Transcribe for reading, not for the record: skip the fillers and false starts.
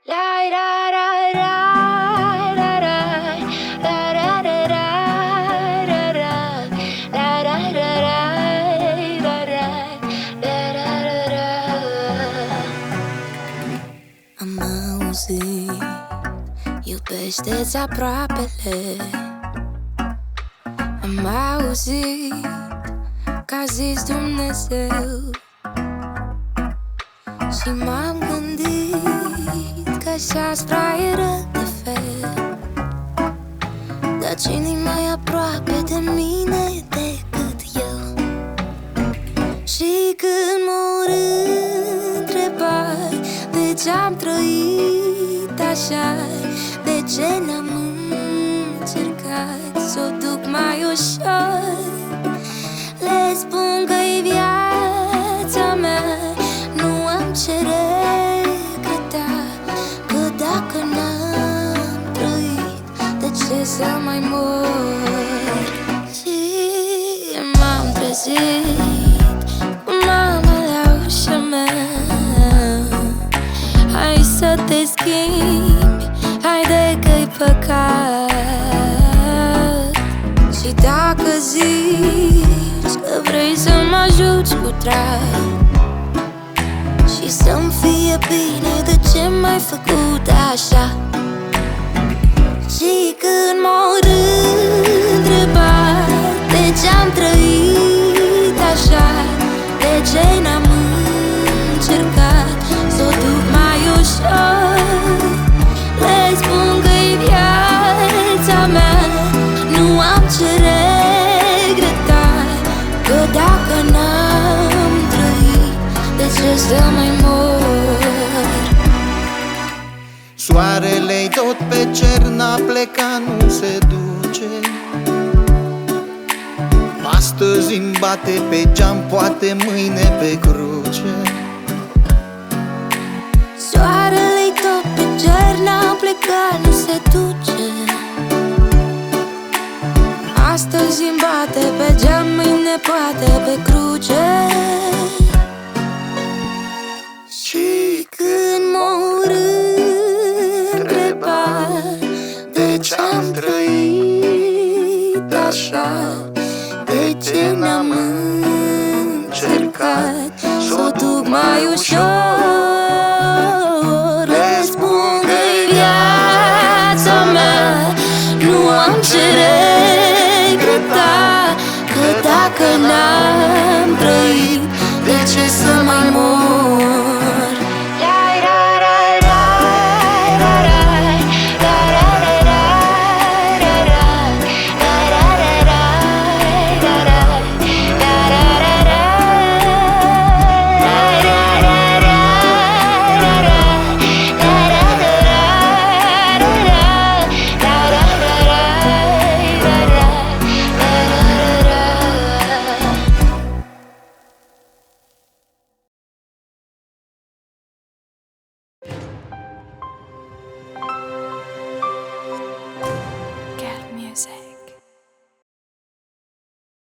Am auzit, iubește-ți aproapele. Am auzit că a zis Dumnezeu și m-am gândit că așa-s fraieră de fel. Dar cine-i mai aproape de mine decât eu? Și când mor întrebai de ce-am trăit așa, de ce n-am încercat să o duc mai ușor. Le spun că-i viața mea, nu am ce regreta, că dacă n-am trăit, de ce să mai mor? Și m-am trezit cu mama la ușa mea. Hai să te schimbi, haide că-i păcat. Și dacă zici că vrei să mă ajuți cu drag și să-mi fie bine, de ce m-ai făcut așa? Și când mor întrebat de ce-am trăit așa, de ce n-am încercat să o duc mai ușor. Le spun că-i viața mea, nu am ce regreta, că dacă n-am trăit, de ce să mai mor? Soarele-i tot pe cer, n-a plecat, nu se duce. Astăzi îmi bate pe geam, poate mâine pe cruce. Soarele-i tot pe cer, n-a plecat, nu se duce. Astăzi îmi bate pe geam, mâine poate pe cruce. Și când mor întrebat de ce-am trăit așa, de ce n-am încercat să o duc mai ușor. Le spun că-i viața mea, nu am ce regreta, că dacă n-am trăit,